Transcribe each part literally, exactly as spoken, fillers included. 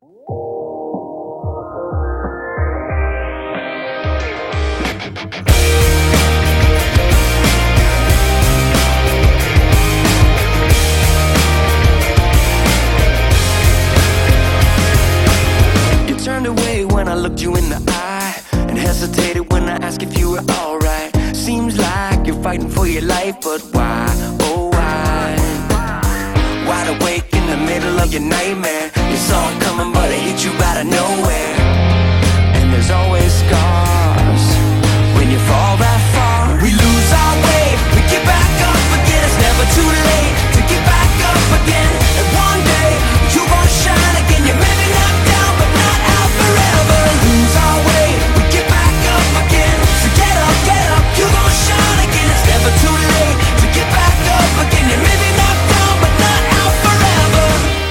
Turned away when I looked you in the eye, and hesitated when I asked if you were alright. Seems like you're fighting for your life, but why, oh why? Wide awake in the middle of your nightmare. You saw it coming but it hit you out of nowhere. And there's always scars when you fall that far. We lose our way, we get back up again. It's never too late to get back up again. And one day you gon' shine again. You may be knocked down but not out forever. Lose our way, we get back up again. So get up, get up, you gon' shine again. It's never too late to get back up again. You may be knocked down but not out forever.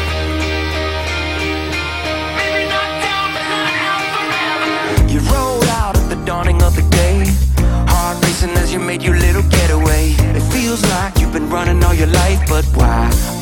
Maybe knocked down but not out forever. You roll out at the dawning of the day, heart racing as you made your little getaway. It feels like you've been running all your life, but why?